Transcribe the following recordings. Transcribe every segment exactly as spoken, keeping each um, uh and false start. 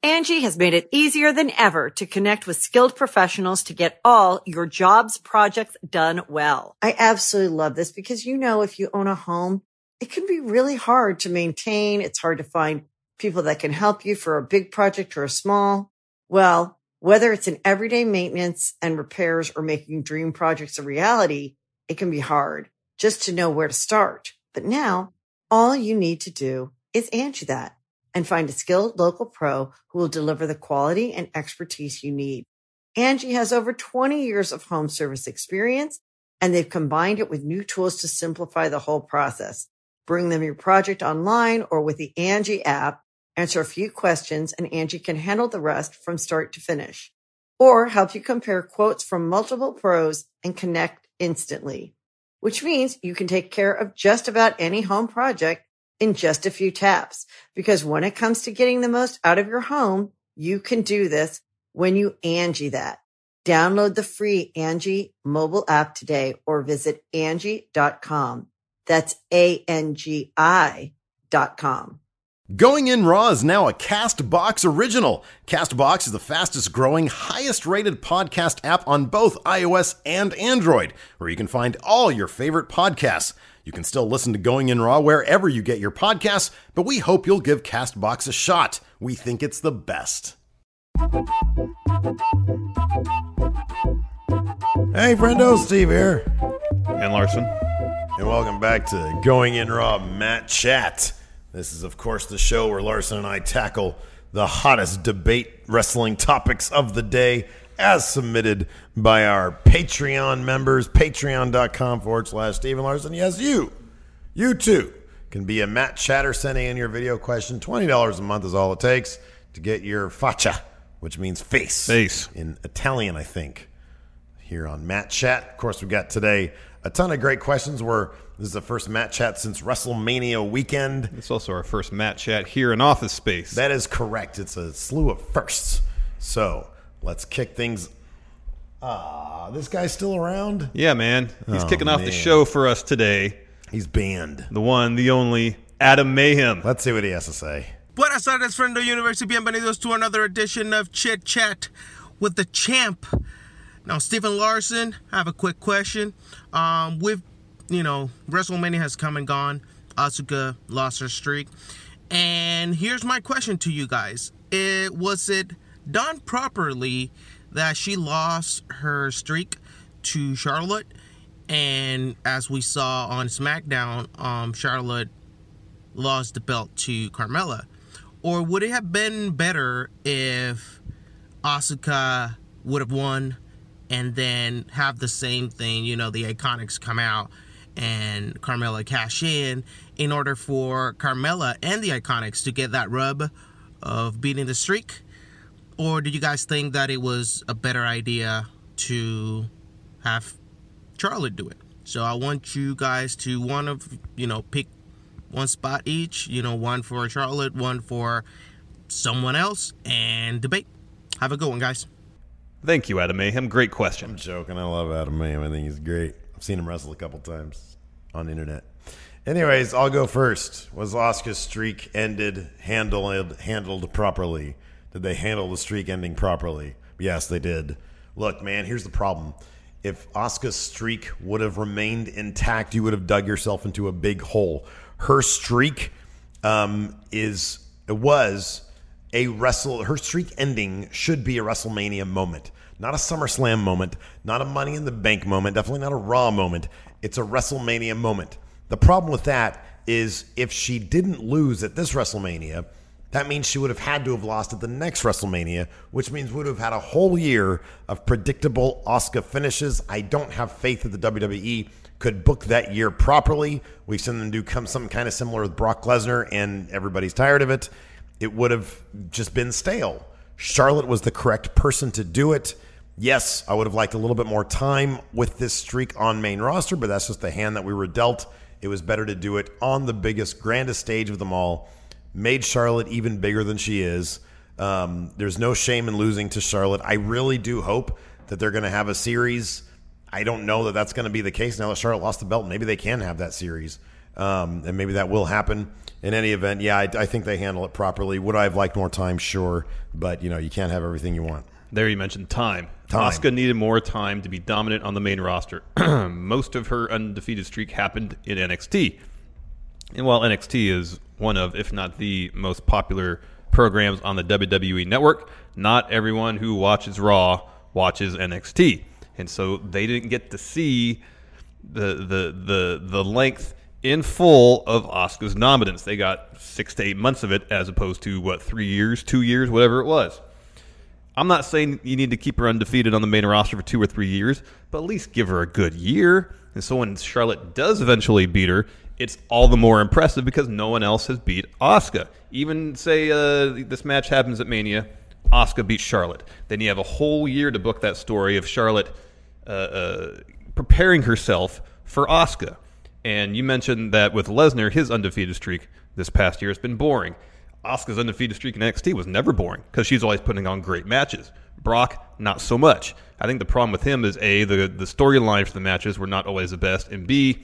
Angie has made it easier than ever to connect with skilled professionals to get all your jobs projects done well. I absolutely love this because, you know, if you own a home, it can be really hard to maintain. It's hard to find people that can help you for a big project or a small. Well, whether it's in everyday maintenance and repairs or making dream projects a reality, it can be hard just to know where to start. But now all you need to do is Angie that and find a skilled local pro who will deliver the quality and expertise you need. Angie has over twenty years of home service experience, and they've combined it with new tools to simplify the whole process. Bring them your project online or with the Angie app, answer a few questions, and Angie can handle the rest from start to finish. Or help you compare quotes from multiple pros and connect instantly, which means you can take care of just about any home project in just a few taps. Because when it comes to getting the most out of your home, you can do this when you Angie that. Download the free Angie mobile app today or visit Angie dot com. That's A N G I dot com. Going In Raw is now a CastBox original. CastBox is the fastest growing, highest rated podcast app on both iOS and Android, where you can find all your favorite podcasts. You can still listen to Going In Raw wherever you get your podcasts, but we hope you'll give CastBox a shot. We think it's the best. Hey, friendo, Steve here. And Larson. And welcome back to Going In Raw Matt Chat. This is, of course, the show where Larson and I tackle the hottest debate wrestling topics of the day as submitted by our Patreon members, patreon.com forward slash Stephen Larson. Yes, you, you too, can be a Matt Chatter sending in your video question. twenty dollars a month is all it takes to get your faccia, which means face. Face. In Italian, I think, here on Matt Chat. Of course, we've got today a ton of great questions. We're, this is the first Matt Chat since WrestleMania weekend. It's also our first Matt Chat here in Office Space. That is correct. It's a slew of firsts. So let's kick things. Ah, this guy's still around? Yeah, man. He's Oh, kicking off man. the show for us today. He's banned. The one, the only, Adam Mayhem. Let's see what he has to say. Buenas tardes, Friendo Universe, y bienvenidos to another edition of Chit Chat with the Champ. Now, Stephen Larson, I have a quick question. Um, with, you know, WrestleMania has come and gone. Asuka lost her streak. And here's my question to you guys. It, was it done properly that she lost her streak to Charlotte? And as we saw on SmackDown, um, Charlotte lost the belt to Carmella. Or would it have been better if Asuka would have won and then have the same thing, you know, the Iconics come out and Carmella cash in in order for Carmella and the Iconics to get that rub of beating the streak? Or did you guys think that it was a better idea to have Charlotte do it? So I want you guys to one of, you know, pick one spot each, you know, one for Charlotte, one for someone else, and debate. Have a good one, guys. Thank you, Adam Mayhem. Great question. I'm joking. I love Adam Mayhem. I think he's great. I've seen him wrestle a couple times on the internet. Anyways, I'll go first. Was Asuka's streak ended, handled, handled properly? Did they handle the streak ending properly? Yes, they did. Look, man, here's the problem. If Asuka's streak would have remained intact, you would have dug yourself into a big hole. Her streak um, is it was a wrestle. Her streak ending should be a WrestleMania moment, not a SummerSlam moment, not a Money in the Bank moment, definitely not a Raw moment. It's a WrestleMania moment. The problem with that is if she didn't lose at this WrestleMania, that means she would have had to have lost at the next WrestleMania, which means we would have had a whole year of predictable Asuka finishes. I don't have faith that the W W E could book that year properly. We've seen them do come something kind of similar with Brock Lesnar, and everybody's tired of it. It would have just been stale. Charlotte was the correct person to do it. Yes, I would have liked a little bit more time with this streak on main roster, but that's just the hand that we were dealt. It was better to do it on the biggest, grandest stage of them all. Made Charlotte even bigger than she is. Um, there's no shame in losing to Charlotte. I really do hope that they're going to have a series. I don't know that that's going to be the case now that Charlotte lost the belt. Maybe they can have that series. Um, and maybe that will happen. In any event, yeah, I, I think they handle it properly. Would I have liked more time? Sure. But, you know, you can't have everything you want. There you mentioned time. Time. Asuka needed more time to be dominant on the main roster. Most of her undefeated streak happened in N X T. And while N X T is one of, if not the most popular programs on the W W E network, not everyone who watches Raw watches N X T. And so they didn't get to see the the the the length in full of Asuka's dominance. They got six to eight months of it as opposed to, what, three years, two years, whatever it was. I'm not saying you need to keep her undefeated on the main roster for two or three years, but at least give her a good year. And so when Charlotte does eventually beat her, it's all the more impressive because no one else has beat Asuka. Even say uh, this match happens at Mania, Asuka beats Charlotte. Then you have a whole year to book that story of Charlotte uh, uh, preparing herself for Asuka. And you mentioned that with Lesnar, his undefeated streak this past year has been boring. Asuka's undefeated streak in N X T was never boring because she's always putting on great matches. Brock, not so much. I think the problem with him is, A, the, the storyline for the matches were not always the best, and B,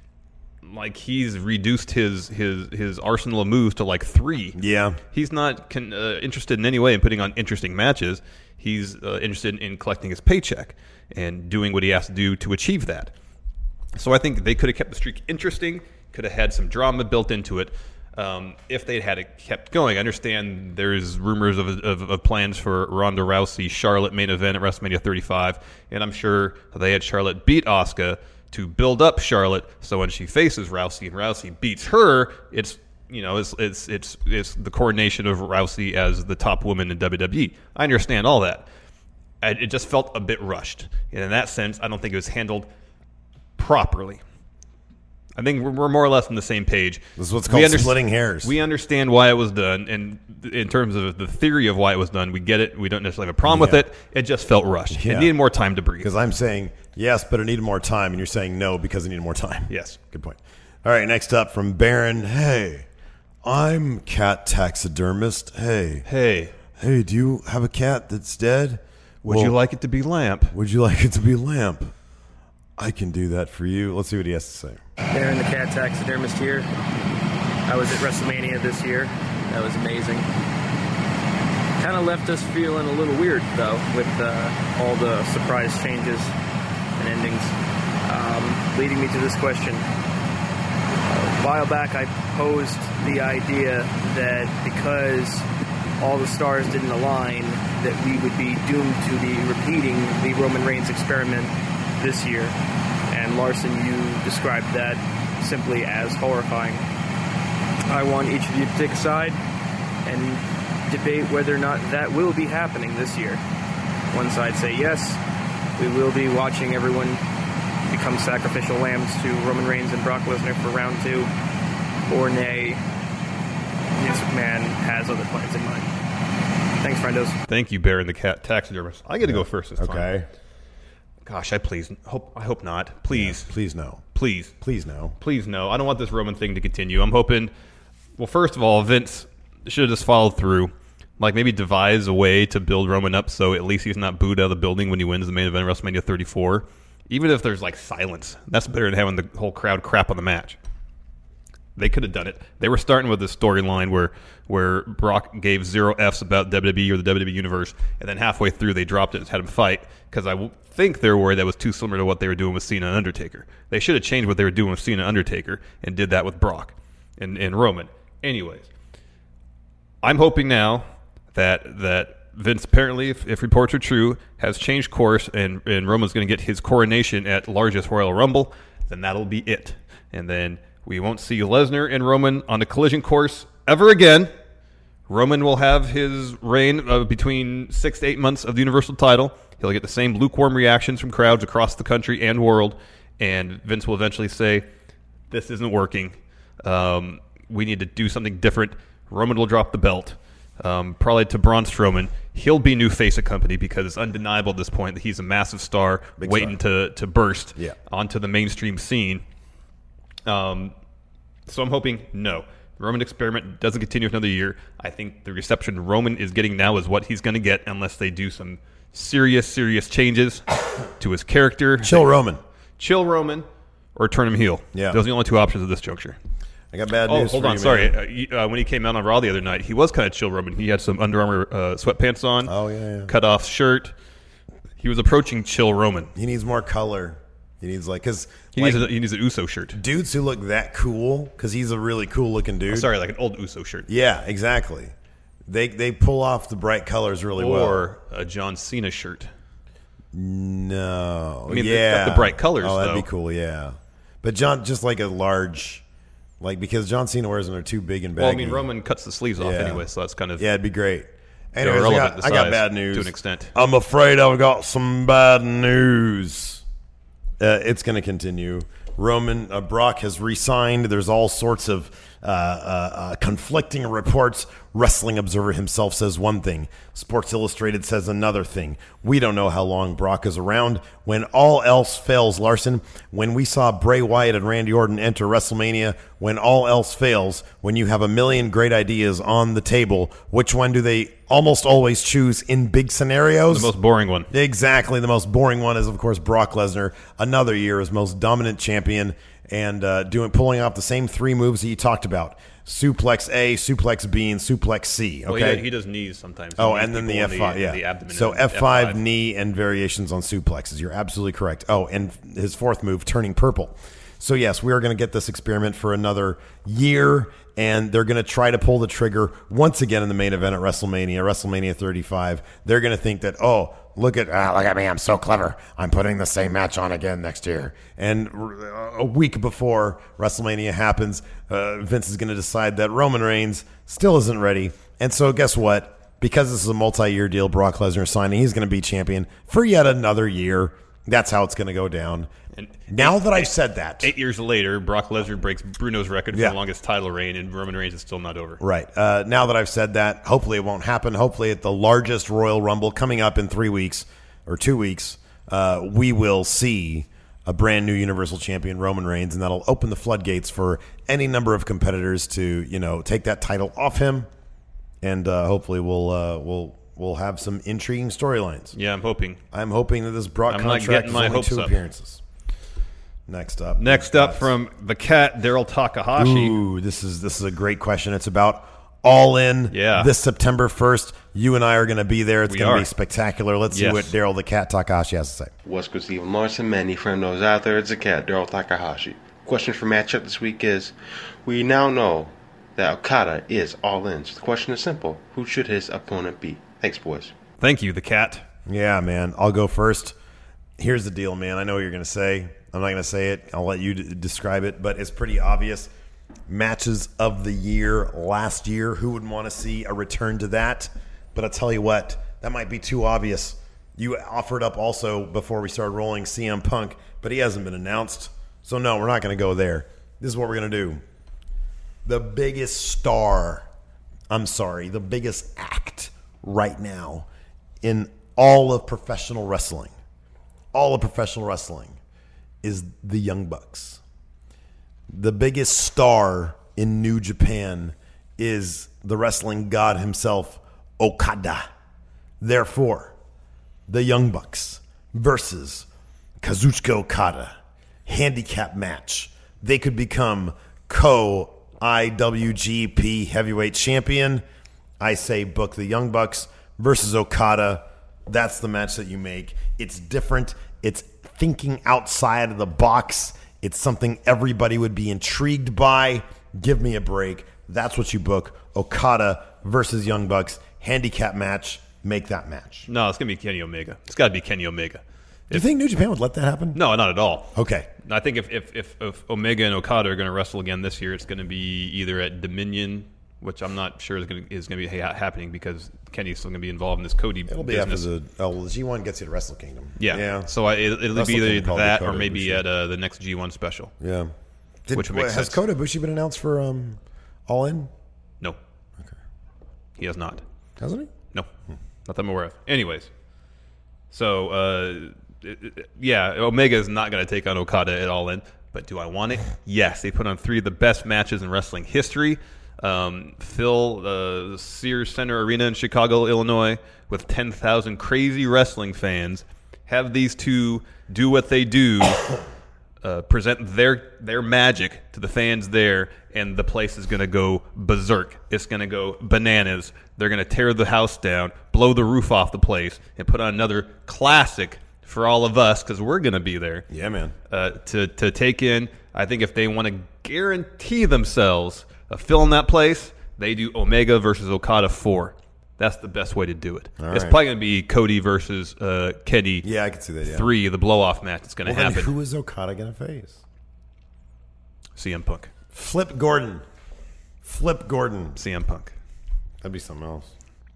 like he's reduced his his his arsenal of moves to like three. Yeah. He's not con- uh, interested in any way in putting on interesting matches. He's uh, interested in collecting his paycheck and doing what he has to do to achieve that. So I think they could have kept the streak interesting, could have had some drama built into it. Um, if they'd had it kept going. I understand there's rumors of, of, of plans for Ronda Rousey Charlotte main event at WrestleMania thirty-five, and I'm sure they had Charlotte beat Asuka to build up Charlotte, so when she faces Rousey and Rousey beats her, it's you know it's it's it's it's the coronation of Rousey as the top woman in W W E. I understand all that. I, it just felt a bit rushed, and in that sense, I don't think it was handled properly. I think we're more or less on the same page. This is what's called under- splitting hairs. We understand why it was done, and in terms of the theory of why it was done, we get it. We don't necessarily have a problem yeah. with it. It just felt rushed. Yeah. It needed more time to breathe. Because I'm saying yes, but it needed more time, and you're saying no because it needed more time. Yes. Good point. All right, next up from Baron. Hey, I'm cat taxidermist. Hey. Hey. Hey, do you have a cat that's dead? Would well, you like it to be Lamp? Would you like it to be Lamp? I can do that for you. Let's see what he has to say. Baron the cat taxidermist here. I was at WrestleMania this year. That was amazing. Kind of left us feeling a little weird, though, with uh, all the surprise changes and endings. Um, leading me to this question. A while back, I posed the idea that because all the stars didn't align, that we would be doomed to be repeating the Roman Reigns experiment this year. And Larson, you described that simply as horrifying. I want each of you to take a side and debate whether or not that will be happening this year. One side say yes, we will be watching everyone become sacrificial lambs to Roman Reigns and Brock Lesnar for round two, or nay, Vince McMahon has other plans in mind. Thanks, friendos. Thank you, Baron the cat taxidermist. I get to go first this time. Okay. Gosh, I please hope I hope not. Please, yeah, please no. Please, please no. Please no. I don't want this Roman thing to continue. I'm hoping. Well, first of all, Vince should have just followed through. Like maybe devise a way to build Roman up so at least he's not booed out of the building when he wins the main event of WrestleMania thirty-four. Even if there's like silence, that's better than having the whole crowd crap on the match. They could have done it. They were starting with this storyline where where Brock gave zero Fs about W W E or the W W E Universe, and then halfway through they dropped it and had him fight because I w- think they were worried that was too similar to what they were doing with Cena and Undertaker. They should have changed what they were doing with Cena and Undertaker and did that with Brock and, and Roman. Anyways, I'm hoping now that that Vince apparently, if, if reports are true, has changed course and, and Roman's going to get his coronation at largest Royal Rumble, then that'll be it. And then we won't see Lesnar and Roman on a collision course ever again. Roman will have his reign of between six to eight months of the Universal title. He'll get the same lukewarm reactions from crowds across the country and world. And Vince will eventually say, this isn't working. Um, we need to do something different. Roman will drop the belt, um, probably to Braun Strowman. He'll be new face of company because it's undeniable at this point that he's a massive star Big waiting star. to to burst yeah. onto the mainstream scene. Um, so I'm hoping no. The Roman experiment doesn't continue for another year. I think the reception Roman is getting now is what he's going to get unless they do some serious, serious changes to his character. Chill Roman. Chill Roman. or turn him heel. Yeah. Those are the only two options at this juncture. I got bad Oh, news hold for on. you, Sorry. man. Uh, you- uh, when he came out on Raw the other night, he was kind of chill Roman. He had some Under Armour uh, sweatpants on. Oh, yeah, yeah. Cut off shirt. He was approaching chill Roman. He needs more color. He needs like because He like, needs a, he needs an Uso shirt. dudes who look that cool because he's a really cool looking dude. Sorry, like an old Uso shirt. Yeah, exactly. They they pull off the bright colors really well. Or a John Cena shirt. No, I mean, yeah, they've got the bright colors, Oh, that'd though. be cool. Yeah, but John just like a large, like because John Cena wears them, they're too big and baggy. Well, I mean, Roman cuts the sleeves off Yeah. anyway, so that's kind of Yeah, it'd be great. Anyways, I irrelevant got, to I got size bad news to an extent. I'm afraid I've got some bad news. Uh, it's going to continue. Roman uh, Brock has re-signed. There's all sorts of uh, uh, uh, conflicting reports. Wrestling Observer himself says one thing. Sports Illustrated says another thing. We don't know how long Brock is around. When all else fails, Larson, when we saw Bray Wyatt and Randy Orton enter WrestleMania, when all else fails, when you have a million great ideas on the table, which one do they almost always choose in big scenarios? the most boring one. Exactly. The most boring one is, of course, Brock Lesnar. Another year as most dominant champion and uh, doing pulling off the same three moves that you talked about. Suplex A, suplex B, and suplex C. Okay. Well, he, he does knees sometimes. He Oh, knees and then the people F in five, the, yeah. the abdomen So and F five, knee, and variations on suplexes. You're absolutely correct. Oh, and his fourth move, turning purple. So, yes, we are going to get this experiment for another year, and they're going to try to pull the trigger once again in the main event at WrestleMania, WrestleMania thirty-five. They're going to think that, oh, look at ah, look at me, I'm so clever. I'm putting the same match on again next year. And a week before WrestleMania happens, uh, Vince is going to decide that Roman Reigns still isn't ready. And so guess what? Because this is a multi-year deal, Brock Lesnar signing, he's going to be champion for yet another year. That's how it's going to go down. And now eight, that I've eight, said that. Eight years later, Brock Lesnar breaks Bruno's record for Yeah. the longest title reign, and Roman Reigns is still not over. Right. Uh, now that I've said that, hopefully it won't happen. Hopefully at the largest Royal Rumble coming up in three weeks or two weeks, uh, we will see a brand new Universal Champion, Roman Reigns, and that'll open the floodgates for any number of competitors to, you know, take that title off him, and uh, hopefully we'll uh, we'll we'll have some intriguing storylines. Yeah, I'm hoping. I'm hoping that this Brock I'm not contract getting is my only hopes two up. appearances. Next up. Next up from the cat, Daryl Takahashi. Ooh, this is this is a great question. It's about All In. Yeah. This September first. You and I are going to be there. It's We going to are. be spectacular. Let's Yes. see what Daryl the Cat Takahashi has to say. What's good, Stephen Larson? Many from those out there. It's a cat, Daryl Takahashi. Question for matchup this week is: we now know that Okada is all in. So the question is simple: who should his opponent be? Thanks, boys. Thank you, the cat. Yeah, man. I'll go first. Here's the deal, man. I know what you're going to say. I'm not going to say it. I'll let you d- describe it, but it's pretty obvious. Matches of the year last year. Who would want to see a return to that? But I'll tell you what, that might be too obvious. You offered up also before we started rolling C M Punk, but he hasn't been announced. So no, we're not going to go there. This is what we're going to do. The biggest star, I'm sorry, the biggest act right now in all of professional wrestling, all of professional wrestling is the Young Bucks. The biggest star in New Japan is the wrestling god himself, Okada. Therefore, the Young Bucks versus Kazuchika Okada. Handicap match. They could become co-I W G P heavyweight champion. I say book the Young Bucks versus Okada. That's the match that you make. It's different. It's thinking outside of the box. It's something everybody would be intrigued by. Give me a break. That's what you book. Okada versus Young Bucks. Handicap match. Make that match. No, it's going to be Kenny Omega. It's got to be Kenny Omega. Do you think New Japan would let that happen? No, not at all. Okay. I think if, if, if, if Omega and Okada are going to wrestle again this year, it's going to be either at Dominion, which I'm not sure is going to, is going to be ha- happening because Kenny's still going to be involved in this Cody It'll be business. after the oh, well, the G one gets you to Wrestle Kingdom. Yeah. Yeah. So I, it, it'll Wrestle be either Kingdom called that Kota or maybe Ibushi. at uh, the next G one special. Yeah. Did, Which what, makes has sense. Kota Ibushi been announced for um, All In? No. Okay. He has not. Hasn't he? No. Not that I'm aware of. Anyways. So, uh, it, it, yeah, Omega is not going to take on Okada at All In. But do I want it? Yes. They put on three of the best matches in wrestling history. Um, fill uh, the Sears Center Arena in Chicago, Illinois, with ten thousand crazy wrestling fans. Have these two do what they do uh, present their their magic to the fans there, and the place is going to go berserk. It's going to go bananas. They're going to tear the house down, blow the roof off the place, and put on another classic for all of us because we're going to be there. Yeah, man. Uh, to to take in, I think if they want to guarantee themselves a fill in that place, they do Omega versus Okada four. That's the best way to do it. All it's right. probably going to be Cody versus uh, Kenny. Yeah, I can see that. Yeah. Three, the blow off match that's going to Well, then happen. who is Okada going to face? C M Punk. Flip Gordon. Flip Gordon. C M Punk. That'd be something else.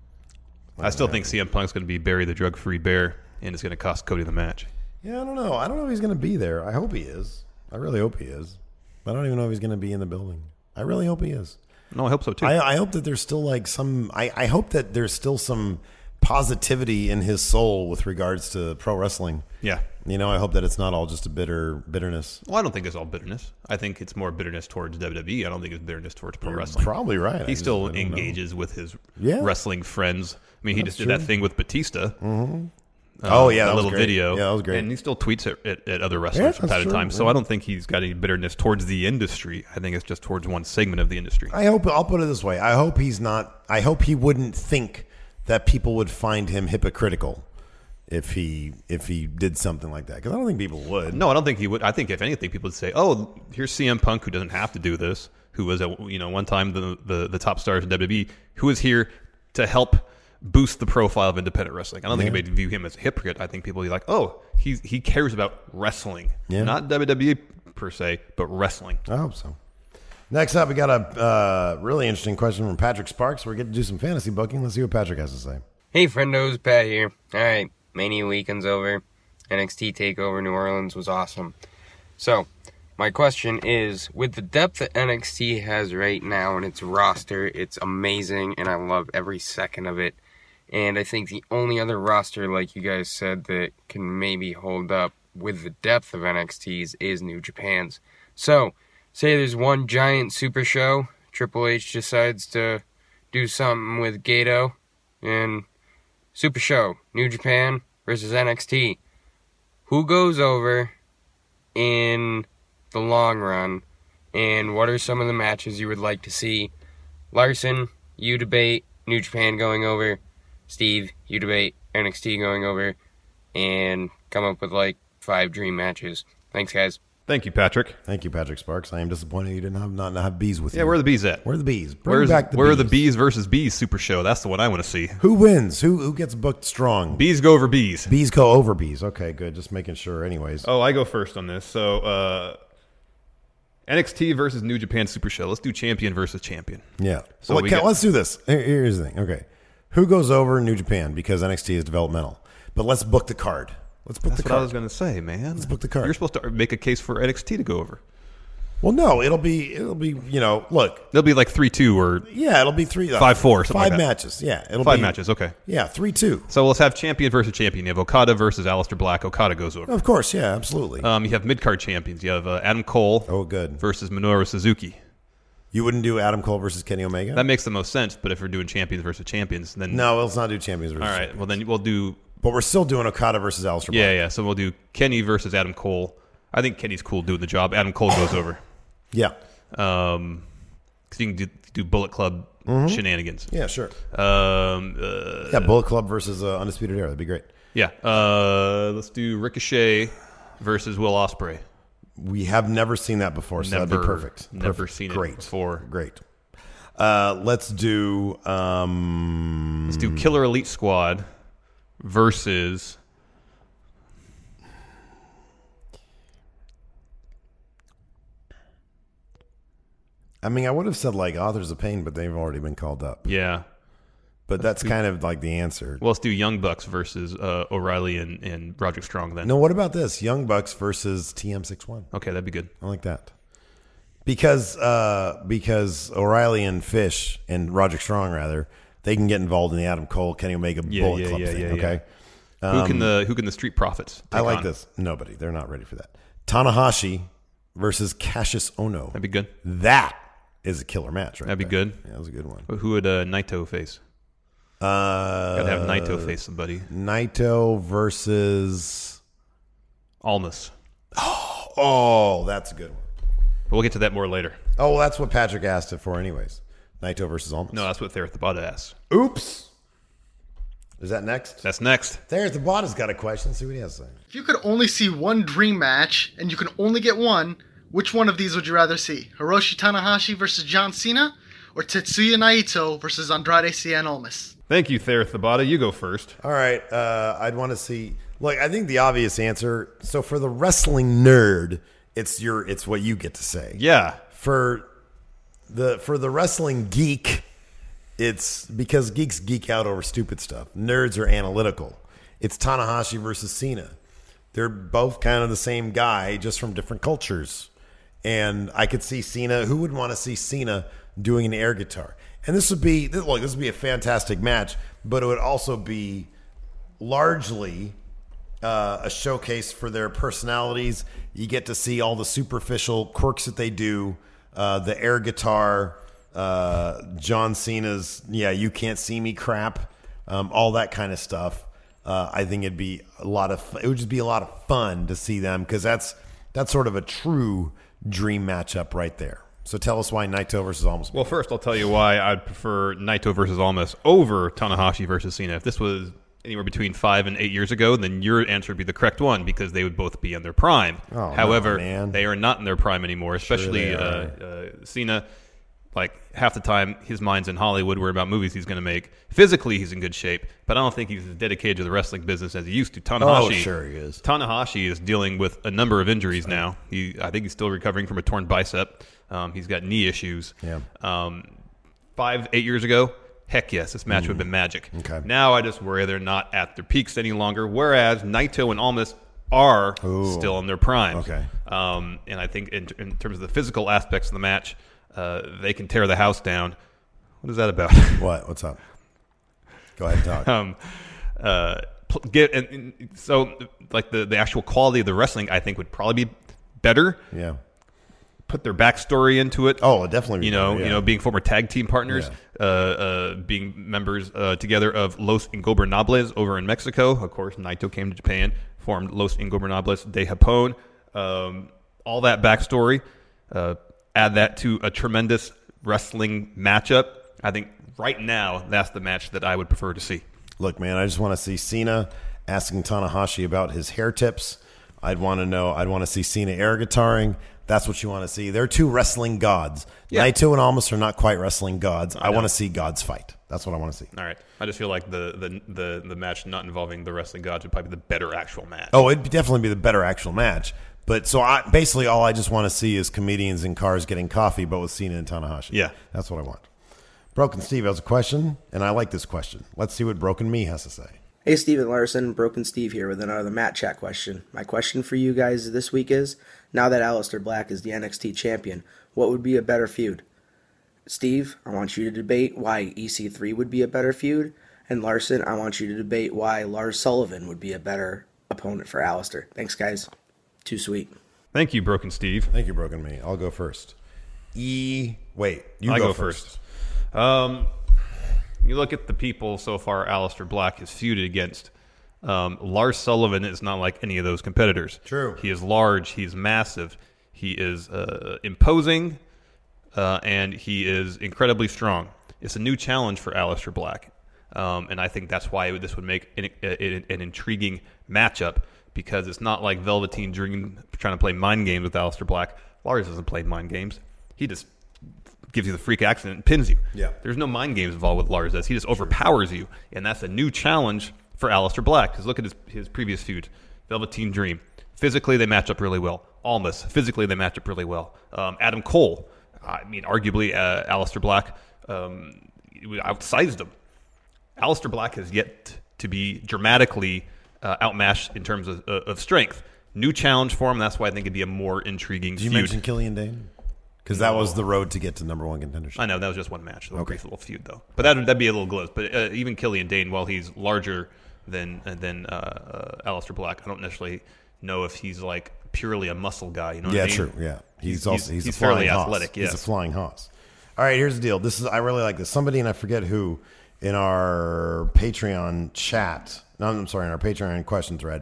I still think C M Punk's going to be Barry the Drug Free Bear, and it's going to cost Cody the match. Yeah, I don't know. I don't know if he's going to be there. I hope he is. I really hope he is. I don't even know if he's going to be in the building. I really hope he is. No, I hope so too. I, I hope that there's still like some. I, I hope that there's still some positivity in his soul with regards to pro wrestling. yeah. You know, I hope that it's not all just a bitter bitterness. Well, I don't think it's all bitterness. I think it's more bitterness towards W W E. I don't think it's bitterness towards pro wrestling. Probably right. I He just- still I don't know. engages with his Yeah. wrestling friends. I mean, he That's just did that true. thing with Batista. Mm-hmm. Oh, yeah, that that was little great. video. Yeah, that was great. And he still tweets at, at, at other wrestlers Yeah, from that's time to true. time. So Yeah. I don't think he's got any bitterness towards the industry. I think it's just towards one segment of the industry. I hope. I'll put it this way. I hope he's not. I hope he wouldn't think that people would find him hypocritical if he if he did something like that. Because I don't think people would. No, I don't think he would. I think if anything, people would say, "Oh, here's C M Punk, who doesn't have to do this, who was at you know one time the the, the top stars in W W E, who is here to help boost the profile of independent wrestling." I don't think Yeah. anybody view him as a hypocrite. I think people will be like, "Oh, he he cares about wrestling, Yeah. not W W E per se, but wrestling." I hope so. Next up, we got a uh, really interesting question from Patrick Sparks. We're getting to do some fantasy booking. Let's see what Patrick has to say. Hey, friendos, Pat here. Alright, Mania weekend's over. N X T TakeOver New Orleans was awesome. So, my question is, with the depth that N X T has right now in its roster, it's amazing, and I love every second of it. And I think the only other roster, like you guys said, that can maybe hold up with the depth of N X T's is New Japan's. So, say there's one giant super show, Triple H decides to do something with Gato, and Super Show, New Japan versus N X T. Who goes over in the long run, and what are some of the matches you would like to see? Larson, you debate New Japan going over. Steve, you debate N X T going over. And come up with like five dream matches. Thanks, guys. Thank you, Patrick. Thank you, Patrick Sparks. I am disappointed you didn't have not have bees with you. Yeah, where are the bees at? Where are the bees? Bring Where's, back the where bees. are the bees versus bees super show? That's the one I want to see. Who wins? Who who gets booked strong? Bees go over bees. Bees go over bees. Okay, good. Just making sure. Anyways. Oh, I go first on this. So, uh, N X T versus New Japan Super Show. Let's do champion versus champion. Yeah. So Well, we okay, got- let's do this. Here- Here's the thing. Okay. Who goes over in New Japan? Because N X T is developmental. But let's book the card. Let's book That's the what I card. was going to say, man. Let's book the card. You're supposed to make a case for N X T to go over. Well, no, it'll be it'll be you know look. They'll be like three two or Yeah, it'll be three uh, five four, something five like that. matches. Yeah, it'll five be matches. Okay. Yeah, three two. So let's have champion versus champion. You have Okada versus Aleister Black. Okada goes over. Of course, yeah, absolutely. Um, you have mid card champions. You have uh, Adam Cole. Oh, good. Versus Minoru Suzuki. You wouldn't do Adam Cole versus Kenny Omega? That makes the most sense. But if we're doing champions versus champions, then No, let's not do champions versus. all right. champions. Well, then we'll do. But we're still doing Okada versus Aleister Black. Yeah, yeah. So we'll do Kenny versus Adam Cole. I think Kenny's cool doing the job. Adam Cole goes over. Yeah. Um, because you can do, do Bullet Club shenanigans. Yeah, sure. Um, uh, Yeah, Bullet Club versus uh, Undisputed Era. That'd be great. yeah. Uh, let's do Ricochet versus Will Ospreay. We have never seen that before, so that'd be Never- perfect. never Perfect. seen it great. before. Great. Uh, let's do. Um, Let's do Killer Elite Squad versus. I mean, I would have said like Authors of Pain, but they've already been called up. Yeah. But that's kind of like the answer. Well, let's do Young Bucks versus uh, O'Reilly and, and Roderick Strong then. No, what about this? Young Bucks versus T M sixty-one. Okay, that'd be good. I like that. Because uh, because O'Reilly and Fish and Roderick Strong rather, they can get involved in the Adam Cole, Kenny Omega Yeah, Bullet yeah, Club yeah, thing. yeah, okay. who can the Who can the Street Profits take I like on? this. Nobody. They're not ready for that. Tanahashi versus Cassius Ono. That'd be good. That is a killer match, right? That'd be there. good. Yeah, that was a good one. But who would uh, Naito face? Uh, Gotta have Naito face somebody. Naito versus. Almas. Oh, Oh, that's a good one. We'll get to that more later. Oh, well, that's what Patrick asked it for anyways. Naito versus Almas. No, that's what Thereth Tabata asked. Oops. Is that next? That's next. Thereth Tabata's got a question. See what he has to say. If you could only see one dream match, and you can only get one, which one of these would you rather see? Hiroshi Tanahashi versus John Cena, or Tetsuya Naito versus Andrade Cien Almas? Thank you, Thereth Tabata. You go first. All right. Uh, I'd want to see. Look, I think the obvious answer. So for the wrestling nerd, it's your. It's what you get to say. Yeah. For the for the wrestling geek, it's because geeks geek out over stupid stuff. Nerds are analytical. It's Tanahashi versus Cena. They're both kind of the same guy, just from different cultures. And I could see Cena. Who would want to see Cena doing an air guitar? And this would be look. This would be a fantastic match, but it would also be largely uh, a showcase for their personalities. You get to see all the superficial quirks that they do. Uh, the air guitar, uh, John Cena's, yeah, you can't see me crap, um, all that kind of stuff. Uh, I think it'd be a lot of, it would just be a lot of fun to see them because that's that's sort of a true dream matchup right there. So tell us why Naito versus Almas. Well, first I'll tell you why I'd prefer Naito versus Almas over Tanahashi versus Cena. If this was anywhere between five and eight years ago, then your answer would be the correct one because they would both be in their prime. Oh, However, no, man. they are not in their prime anymore, especially Sure uh, uh, Cena. Like half the time, his mind's in Hollywood, worried about movies he's going to make. Physically, he's in good shape, but I don't think he's as dedicated to the wrestling business as he used to. Tanahashi, Oh, sure he is. Tanahashi is dealing with a number of injuries now. He, I think he's still recovering from a torn bicep. Um, he's got knee issues. Yeah. Um, five, eight years ago, heck yes, this match would have been magic. Okay. Now I just worry they're not at their peaks any longer, whereas Naito and Almas are Ooh. still in their prime. Okay. Um, and I think in, in terms of the physical aspects of the match, uh, they can tear the house down. What is that about? What? What's up? Go ahead and talk. um, uh, pl- get and, and so like the, the actual quality of the wrestling, I think would probably be better. Yeah. Put their backstory into it. Oh, definitely. be You know, better, yeah. you know, being former tag team partners, Yeah. uh, uh, being members uh, together of Los Ingobernables over in Mexico. Of course, Naito came to Japan, formed Los Ingobernables de Japón. Um, all that backstory. Uh, add that to a tremendous wrestling matchup. I think right now that's the match that I would prefer to see. Look, man, I just want to see Cena asking Tanahashi about his hair tips. I'd want to know. I'd want to see Cena air guitaring. That's what you want to see. They're two wrestling gods. Yeah. Naito and Almas are not quite wrestling gods. I, I want to see gods fight. That's what I want to see. All right. I just feel like the, the, the, the match not involving the wrestling gods would probably be the better actual match. Oh, it'd definitely be the better actual match. But so I, basically all I just want to see is comedians in cars getting coffee, but with Cena and Tanahashi. Yeah. That's what I want. Broken Steve has a question, and I like this question. Let's see what Broken Me has to say. Hey, Steven Larson, Broken Steve here with another Matt Chat question. My question for you guys this week is, now that Aleister Black is the N X T champion, what would be a better feud? Steve, I want you to debate why E C three would be a better feud, and Larson, I want you to debate why Lars Sullivan would be a better opponent for Aleister. Thanks, guys. Too sweet. Thank you, Broken Steve. Thank you, Broken Me. I'll go first. E, wait, you I go, go first. first. Um, you look at the people so far Aleister Black has feuded against. Um, Lars Sullivan is not like any of those competitors. True. He is large. He's massive. He is uh, imposing, uh, and he is incredibly strong. It's a new challenge for Aleister Black, um, and I think that's why this would make an, an, an intriguing matchup, because it's not like Velveteen Dream trying to play mind games with Aleister Black. Lars doesn't play mind games. He just gives you the freak accident and pins you. Yeah. There's no mind games involved with Lars. Does. He just overpowers you, and that's a new challenge for Aleister Black. Because look at his, his previous feud, Velveteen Dream. Physically, they match up really well. Almas, physically, they match up really well. Um, Adam Cole, I mean, arguably, uh, Aleister Black um, outsized him. Aleister Black has yet to be dramatically uh, outmatched in terms of, uh, of strength. New challenge for him. That's why I think it'd be a more intriguing Did you feud. mention Killian Dane? Because that was the road to get to number one contendership. I know, that was just one match. A Okay. brief little feud, though. But that, that'd be a little close. But uh, even Killian Dane, while he's larger than uh, than uh, uh, Aleister Black, I don't necessarily know if he's like purely a muscle guy. You know what Yeah, I mean? true. Yeah, he's, He's- also he's, he's a flying fairly hoss. athletic, He's yes. a flying hoss. All right, here's the deal. This is I really like this. Somebody, and I forget who, in our Patreon chat. No, I'm sorry, in our Patreon question thread,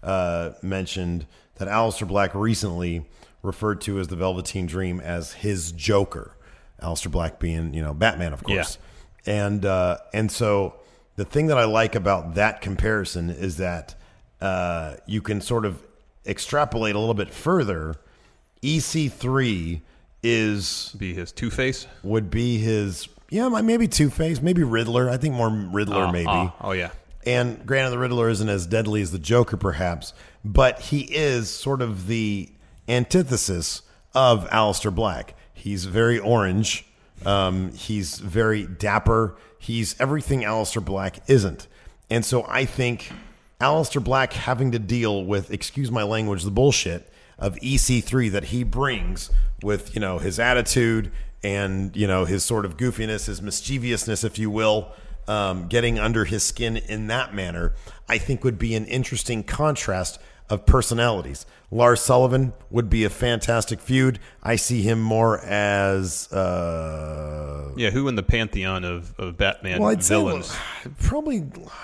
uh, mentioned that Aleister Black recently referred to as the Velveteen Dream as his Joker. Aleister Black being, you know, Batman, of course. Yeah. And uh, and so the thing that I like about that comparison is that uh, you can sort of extrapolate a little bit further. E C three is be his Two-Face? Would be his, yeah, maybe Two-Face, maybe Riddler. I think more Riddler, oh, maybe. Oh, oh, yeah. And granted, the Riddler isn't as deadly as the Joker, perhaps, but he is sort of the antithesis of Aleister Black. He's very orange. Um, he's very dapper. He's everything Aleister Black isn't. And so I think Aleister Black having to deal with, excuse my language, the bullshit of E C three that he brings with, you know, his attitude and, you know, his sort of goofiness, his mischievousness, if you will, um, getting under his skin in that manner, I think would be an interesting contrast of personalities. Lars Sullivan would be a fantastic feud. I see him more as uh, yeah, who in the pantheon of, of Batman well, I'd villains? Say, well, probably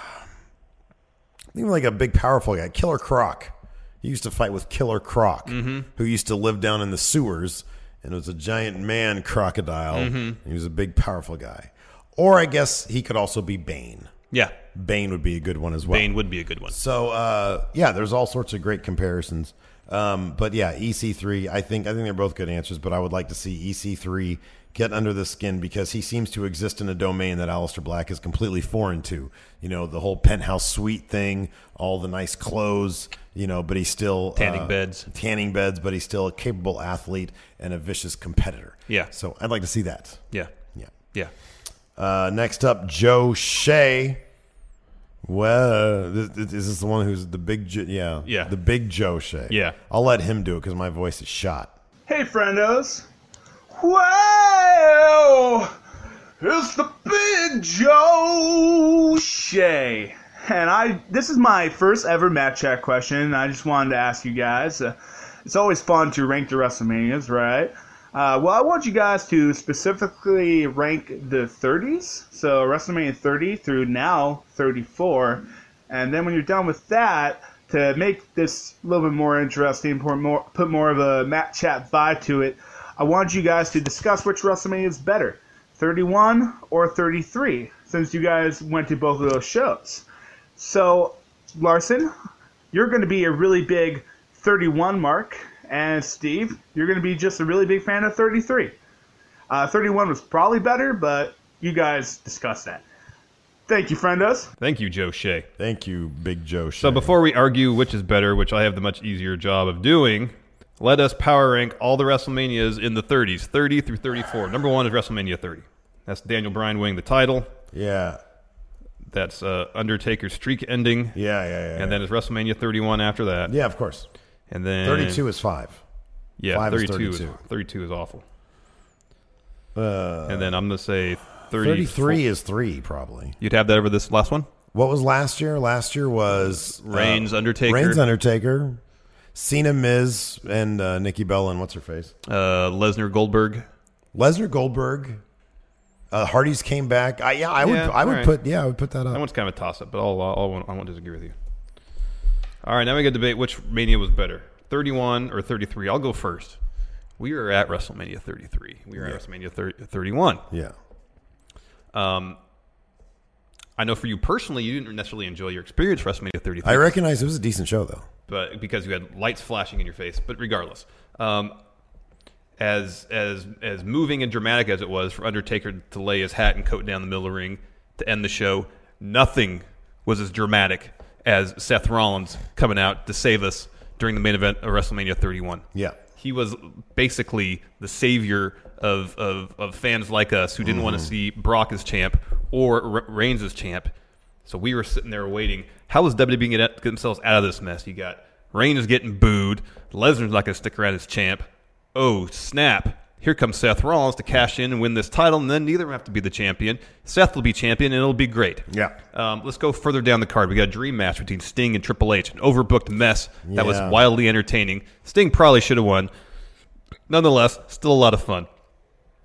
even like a big powerful guy, Killer Croc. He used to fight with Killer Croc, mm-hmm. who used to live down in the sewers and was a giant man crocodile. Mm-hmm. He was a big powerful guy. Or I guess he could also be Bane. Yeah. Bane would be a good one as well. Bane would be a good one. So, uh, yeah, there's all sorts of great comparisons. Um, but, yeah, E C three, I think I think they're both good answers, but I would like to see E C three get under the skin because he seems to exist in a domain that Aleister Black is completely foreign to. You know, the whole penthouse suite thing, all the nice clothes, you know, but he's still... Tanning uh, beds. Tanning beds, but he's still a capable athlete and a vicious competitor. Yeah. So I'd like to see that. Yeah. Yeah. Yeah. Uh, next up, Joe Shea. Well, this, this is the one who's the big, jo- yeah, yeah, the big Joe Shea. Yeah, I'll let him do it because my voice is shot. Hey, friendos! Wow, it's the big Joe Shea, and I. This is my first ever Matt Chat question, and I just wanted to ask you guys. Uh, it's always fun to rank the WrestleManias, right? Uh, well, I want you guys to specifically rank the thirties, so WrestleMania thirty through now thirty-four, and then when you're done with that, to make this a little bit more interesting, put more, put more of a Matt Chat vibe to it, I want you guys to discuss which WrestleMania is better, thirty-one or thirty-three, since you guys went to both of those shows. So, Larson, you're going to be a really big thirty-one mark. And Steve, you're going to be just a really big fan of thirty-three. Uh, thirty-one was probably better, but you guys discuss that. Thank you, friendos. Thank you, Joe Shea. Thank you, Big Joe Shea. So before we argue which is better, which I have the much easier job of doing, let us power rank all the WrestleManias in the thirties, thirty through thirty-four. Number one is WrestleMania thirty. That's Daniel Bryan winning the title. Yeah. That's uh, Undertaker's streak ending. Yeah, yeah, yeah. And then it's WrestleMania thirty-one after that. Yeah, of course. And then thirty-two is five. Yeah, five thirty-two is, is thirty-two is awful. Uh, and then I'm gonna say thirty. thirty-three is three, probably. You'd have that over this last one. What was last year? Last year was Reigns, uh, Undertaker, Reigns, Undertaker, Cena, Miz, and uh, Nikki Bella, and what's her face? Uh, Lesnar, Goldberg, Lesnar, Goldberg. Uh, Hardy's came back. I, yeah, I would. Yeah, I would right. put. Yeah, I would put that up. That one's kind of a toss-up, but I'll, I'll, I won't disagree with you. All right, now we got to debate which Mania was better, thirty-one or thirty-three. I'll go first. We were at WrestleMania thirty-three. We were yeah. at WrestleMania thirty, thirty-one. Yeah. Um, I know for you personally, you didn't necessarily enjoy your experience with WrestleMania thirty-three. I recognize it was a decent show, though. But because you had lights flashing in your face. But regardless, um, as as as moving and dramatic as it was for Undertaker to lay his hat and coat down the middle of the ring to end the show, nothing was as dramatic as Seth Rollins coming out to save us during the main event of WrestleMania thirty-one. Yeah. He was basically the savior of, of, of fans like us who didn't mm-hmm. want to see Brock as champ or R- Reigns as champ. So we were sitting there waiting. How is W W E going to get themselves out of this mess? You got Reigns getting booed. Lesnar's not going to stick around as champ. Oh, snap. Here comes Seth Rollins to cash in and win this title, and then neither of them have to be the champion. Seth will be champion, and it'll be great. Yeah. Um, let's go further down the card. We got a dream match between Sting and Triple H, an overbooked mess that yeah. was wildly entertaining. Sting probably should have won. Nonetheless, still a lot of fun.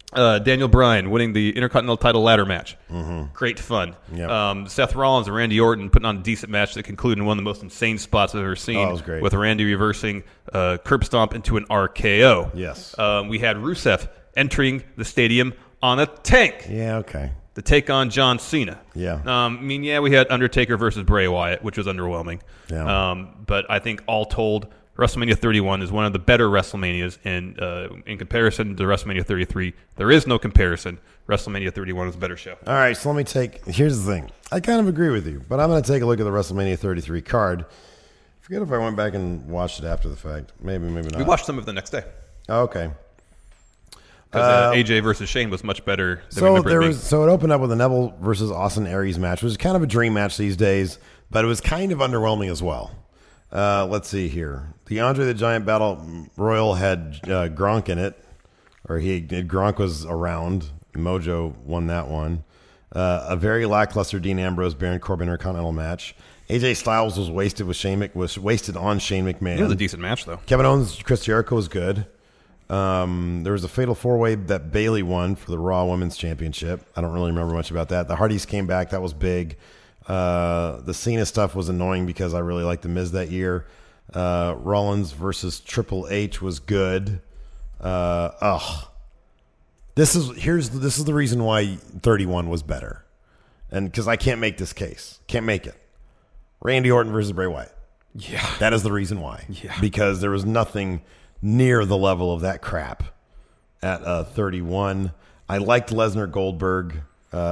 Uh, Daniel Bryan winning the Intercontinental title ladder match. Mm-hmm. Great fun. Yep. Um, Seth Rollins and Randy Orton putting on a decent match that concluded in one of the most insane spots I've ever seen. Oh, it was great. With Randy reversing uh, curb stomp into an R K O. Yes. Um, we had Rusev entering the stadium on a tank. Yeah, okay. To take on John Cena. Yeah. Um, I mean, yeah, we had Undertaker versus Bray Wyatt, which was underwhelming. Yeah. Um, but I think all told, WrestleMania thirty-one is one of the better WrestleManias, and uh, in comparison to WrestleMania thirty-three, there is no comparison. WrestleMania thirty-one is a better show. All right, so let me take. Here's the thing. I kind of agree with you, but I'm going to take a look at the WrestleMania thirty-three card. Forget if I went back and watched it after the fact. Maybe, maybe not. We watched some of it the next day. Oh, okay. Because uh, Uh, A J versus Shane was much better than we So remember there it being. was. So it opened up with a Neville versus Austin Aries match, which is kind of a dream match these days, but it was kind of underwhelming as well. Uh, let's see here. The Andre the Giant Battle Royal had uh, Gronk in it, or he Gronk was around. Mojo won that one. Uh, a very lackluster Dean Ambrose Baron Corbin Intercontinental match. A J Styles was wasted with Shane Mc, was wasted on Shane McMahon. It was a decent match though. Kevin Owens, Chris Jericho was good. Um, there was a fatal four way that Bayley won for the Raw Women's Championship. I don't really remember much about that. The Hardys came back. That was big. Uh, the Cena stuff was annoying because I really liked The Miz that year. Uh, Rollins versus Triple H was good. Uh, ugh. This is here's this is the reason why thirty-one was better, and because I can't make this case, can't make it. Randy Orton versus Bray Wyatt. Yeah, that is the reason why. Yeah, because there was nothing near the level of that crap at uh, thirty-one. I liked Lesnar Goldberg.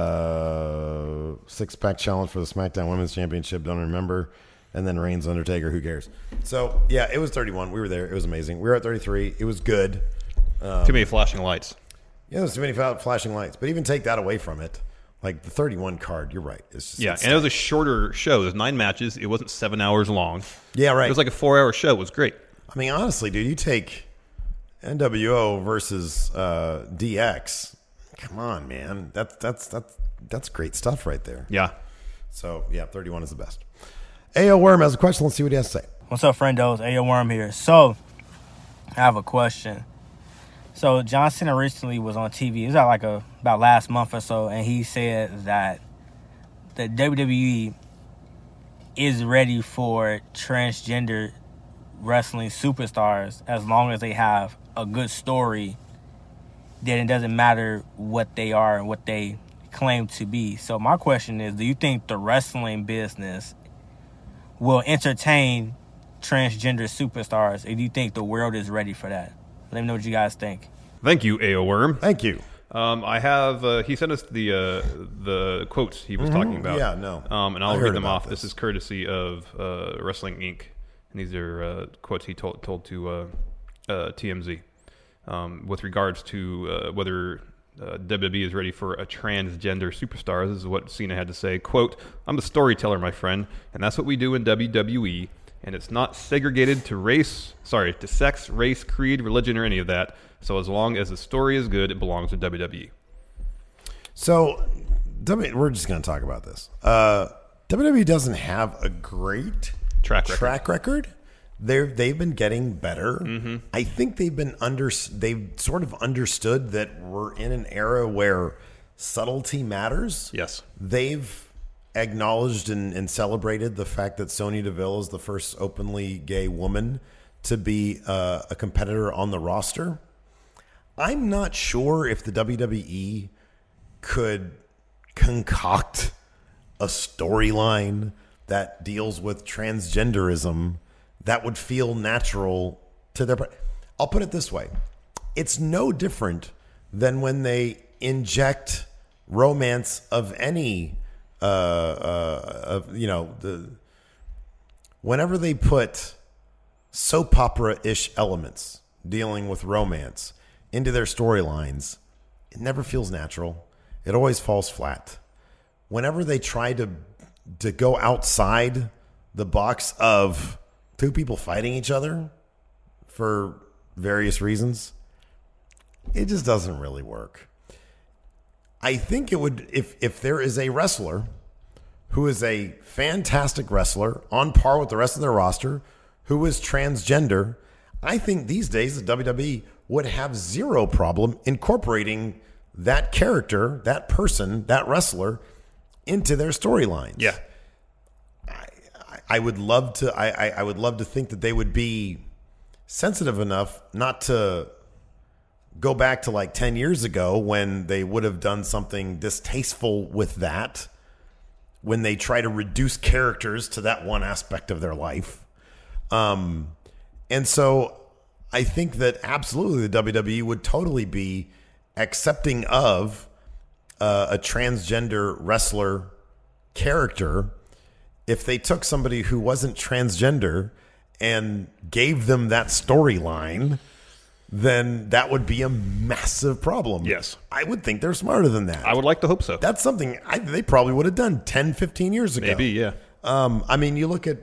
Uh, six pack challenge for the SmackDown Women's Championship. Don't remember. And then Reigns Undertaker. Who cares? So yeah, it was thirty-one. We were there. It was amazing. We were at thirty-three. It was good. Um, Too many flashing lights. Yeah, there's too many flashing lights. But even take that away from it, like the thirty-one card, you're right. It's just, yeah, it's and it was a shorter show. It was nine matches. It wasn't seven hours long. Yeah, right. It was like a four-hour show. It was great. I mean, honestly, dude, you take N W O versus uh, D X. Come on, man. That's that's that's that's great stuff right there. Yeah. So yeah, thirty-one is the best. A O Worm has a question. Let's see what he has to say. What's up, friendos? A O Worm here. So, I have a question. So, John Cena recently was on T V. It was like a, about last month or so, and he said that the W W E is ready for transgender wrestling superstars as long as they have a good story. Then it doesn't matter what they are and what they claim to be. So my question is, do you think the wrestling business will entertain transgender superstars, or do you think the world is ready for that? Let me know what you guys think. Thank you, A O Worm. Thank you. Um, I have. Uh, he sent us the uh, the quotes he was Mm-hmm. talking about. Yeah, no. Um, and I I'll heard read them about off. This. this is courtesy of uh, Wrestling Incorporated. And these are uh, quotes he told told to uh, uh, T M Z um, with regards to uh, whether uh, W W E is ready for a transgender superstar. This is what Cena had to say. Quote, "I'm a storyteller, my friend, and that's what we do in W W E. And it's not segregated to race, sorry, to sex, race, creed, religion, or any of that. So as long as the story is good, it belongs to W W E." So, w, we're just going to talk about this. Uh, W W E doesn't have a great track record. Track record. They're, they've been getting better. Mm-hmm. I think they've been under. They've sort of understood that we're in an era where subtlety matters. Yes, they've acknowledged and, and celebrated the fact that Sonya Deville is the first openly gay woman to be uh, a competitor on the roster. I'm not sure if the W W E could concoct a storyline that deals with transgenderism that would feel natural to their... I'll put it this way. It's no different than when they inject romance of any... Uh, uh, of, you know, the whenever they put soap opera-ish elements dealing with romance into their storylines, it never feels natural. It always falls flat. Whenever they try to to go outside the box of two people fighting each other for various reasons, it just doesn't really work. I think it would, if if there is a wrestler who is a fantastic wrestler on par with the rest of their roster, who is transgender, I think these days the W W E would have zero problem incorporating that character, that person, that wrestler into their storylines. Yeah. I, I would love to I, I, I would love to think that they would be sensitive enough not to go back to like ten years ago when they would have done something distasteful with that, when they try to reduce characters to that one aspect of their life. Um, and so I think that absolutely the W W E would totally be accepting of uh, a transgender wrestler character if they took somebody who wasn't transgender and gave them that storyline. Then that would be a massive problem. Yes. I would think they're smarter than that. I would like to hope so. That's something I, they probably would have done ten, fifteen years ago. Maybe, yeah. Um, I mean, you look at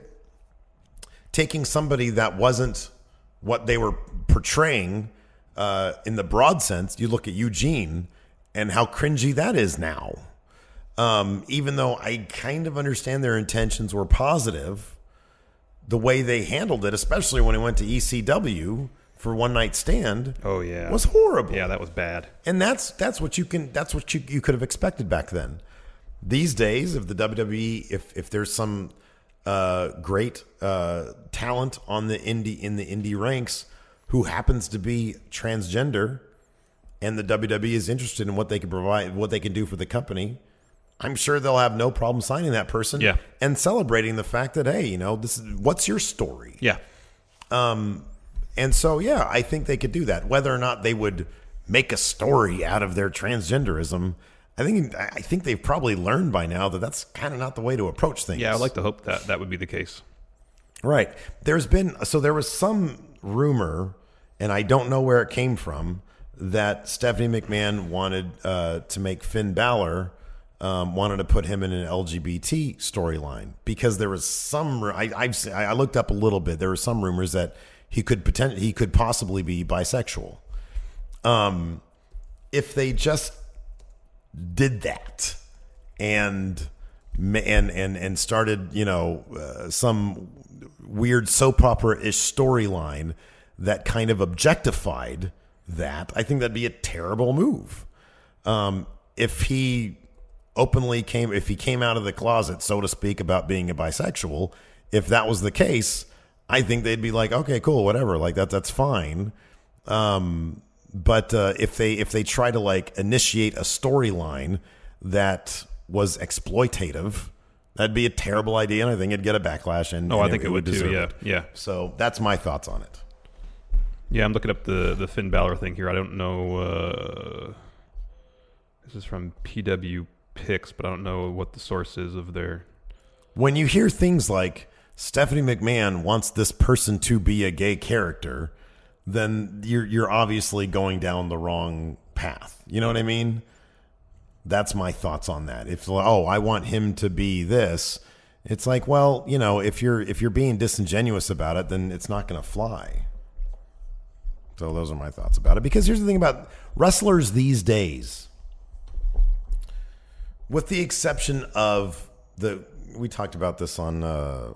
taking somebody that wasn't what they were portraying uh, in the broad sense. You look at Eugene and how cringy that is now. Um, even though I kind of understand their intentions were positive, the way they handled it, especially when it went to E C W for One Night Stand, oh yeah, was horrible. Yeah, that was bad. And that's that's what you can that's what you you could have expected back then. These days, if the W W E, if if there's some uh, great uh, talent on the indie in the indie ranks who happens to be transgender, and the W W E is interested in what they can provide, what they can do for the company, I'm sure they'll have no problem signing that person. Yeah. And celebrating the fact that, hey, you know, this is what's your story. Yeah. Um. And so, yeah, I think they could do that. Whether or not they would make a story out of their transgenderism, I think I think they've probably learned by now that that's kind of not the way to approach things. Yeah, I'd like to hope that that would be the case. Right. There's been so there was some rumor, and I don't know where it came from, that Stephanie McMahon wanted uh, to make Finn Balor, um, wanted to put him in an L G B T storyline because there was some. I I've I looked up a little bit. There were some rumors that he could potentially he could possibly be bisexual. Um, if they just did that and and and and started, you know, uh, some weird soap opera-ish storyline that kind of objectified that, I think that'd be a terrible move. Um, if he openly came, if he came out of the closet, so to speak, about being a bisexual, if that was the case, I think they'd be like, okay, cool, whatever, like that, that's fine. Um, but uh, if they if they try to like initiate a storyline that was exploitative, that'd be a terrible idea, and I think it'd get a backlash. And oh, and I think it, it would too. Yeah, it. yeah. So that's my thoughts on it. Yeah, I'm looking up the the Finn Balor thing here. I don't know. Uh, this is from P W Picks, but I don't know what the source is of their. When you hear things like Stephanie McMahon wants this person to be a gay character, then you're you're obviously going down the wrong path. You know what I mean? That's my thoughts on that. If oh, I want him to be this, it's like, well, you know, if you're if you're being disingenuous about it, then it's not going to fly. So those are my thoughts about it. Because here's the thing about wrestlers these days, with the exception of the we talked about this on uh,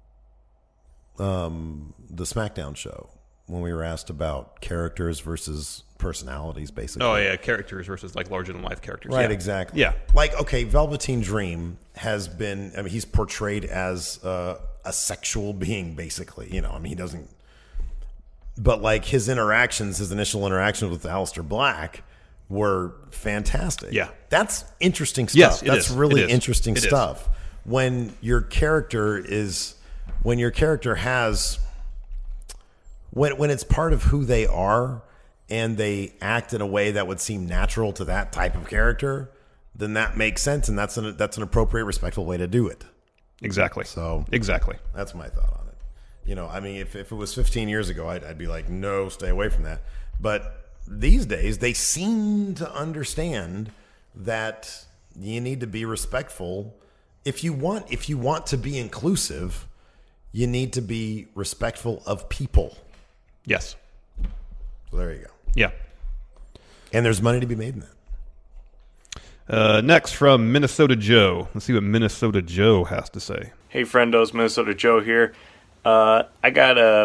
um, the SmackDown show when we were asked about characters versus personalities, basically. Oh, yeah, characters versus, like, larger-than-life characters. Right, yeah. exactly. Yeah. Like, okay, Velveteen Dream has been, I mean, he's portrayed as uh, a sexual being, basically. You know, I mean, he doesn't, but, like, his interactions, his initial interactions with Aleister Black were fantastic. Yeah. That's interesting stuff. Yes, it That's is. really It is. interesting It is. stuff. When your character is, when your character has, when when it's part of who they are and they act in a way that would seem natural to that type of character, then that makes sense, and that's an that's an appropriate, respectful way to do it. Exactly. So exactly. That's my thought on it. You know, I mean, if, if it was fifteen years ago, I'd, I'd be like, no, stay away from that. But these days, they seem to understand that you need to be respectful. If you want, if you want to be inclusive, you need to be respectful of people. Yes. So there you go. Yeah. And there's money to be made in that. Uh, next from Minnesota Joe. Let's see what Minnesota Joe has to say. Hey, friendos, Minnesota Joe here. Uh, I got a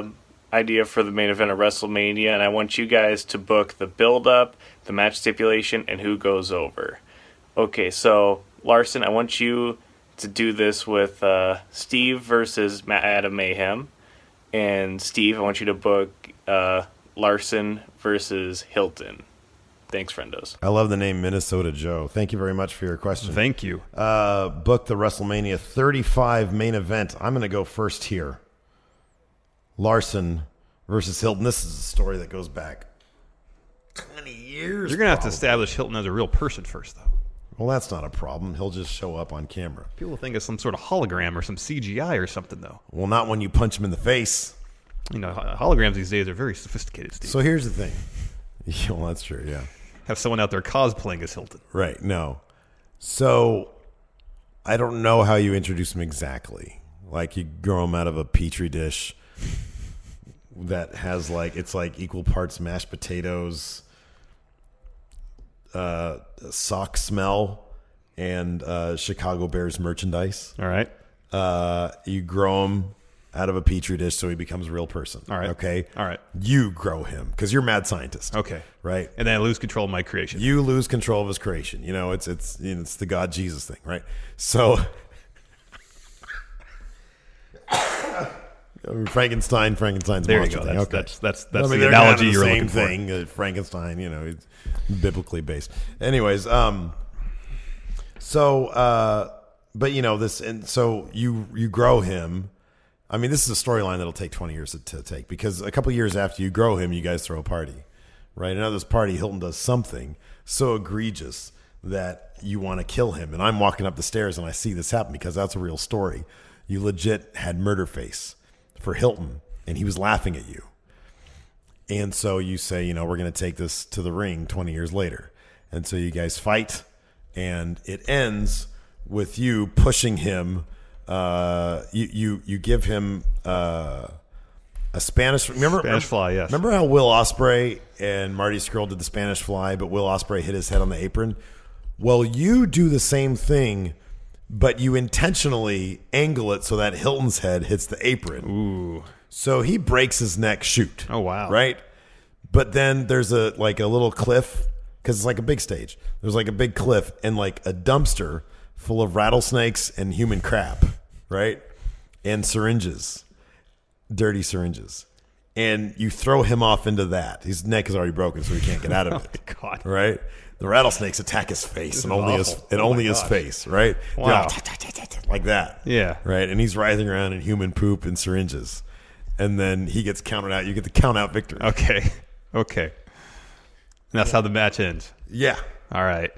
idea for the main event of WrestleMania, and I want you guys to book the build-up, the match stipulation, and who goes over. Okay, so Larson, I want you to do this with uh, Steve versus Adam Mayhem, and Steve, I want you to book uh, Larson versus Hilton. Thanks, friendos. I love the name Minnesota Joe. Thank you very much for your question. Thank you. Uh, book the WrestleMania thirty-five main event. I'm going to go first here. Larson versus Hilton. This is a story that goes back twenty years. You're going to have to establish Hilton as a real person first, though. Well, that's not a problem. He'll just show up on camera. People think it's some sort of hologram or some C G I or something, though. Well, not when you punch him in the face. You know, holograms these days are very sophisticated, Steve. So here's the thing. Yeah, well, that's true, yeah. Have someone out there cosplaying as Hilton. Right, no. So I don't know how you introduce him exactly. Like you grow him out of a petri dish that has like, it's like equal parts mashed potatoes, uh, sock smell, and uh, Chicago Bears merchandise. All right. Uh, you grow him out of a petri dish so he becomes a real person. All right. Okay? All right. You grow him because you're a mad scientist. Okay. Right? And then I lose control of my creation. You lose control of his creation. You know, it's it's you know, it's the God Jesus thing, right? So Frankenstein, Frankenstein's there monster you go. thing. That's, okay. that's that's that's I mean, the they're analogy kind of the you're same looking thing. for. Uh, Frankenstein, you know, it's biblically based. Anyways, um, so uh, but you know this, and so you you grow him. I mean, this is a storyline that'll take twenty years to, to take because a couple years after you grow him, you guys throw a party, right? And at this party, Hilton does something so egregious that you want to kill him. And I'm walking up the stairs and I see this happen because that's a real story. You legit had murder face for Hilton and he was laughing at you. And so you say, you know, we're going to take this to the ring twenty years later. And so you guys fight and it ends with you pushing him. Uh, you, you, you give him, uh, a Spanish, remember, Spanish fly, yes. Remember how Will Ospreay and Marty Scurll did the Spanish fly, but Will Ospreay hit his head on the apron? Well, you do the same thing, but you intentionally angle it so that Hilton's head hits the apron. Ooh. So he breaks his neck, shoot. Oh, wow. Right? But then there's a, like a little cliff, because it's like a big stage. There's like a big cliff and like a dumpster full of rattlesnakes and human crap, right? And syringes, dirty syringes. And you throw him off into that. His neck is already broken, so he can't get out of it. Oh, God. Right? The rattlesnakes attack his face This and is only awful. his and Oh, only my his gosh. face, right? They're Wow. all like that. Yeah. Right? And he's writhing around in human poop and syringes. And then he gets counted out. You get the count out victory. Okay. Okay. And that's how the match ends. Yeah. All right.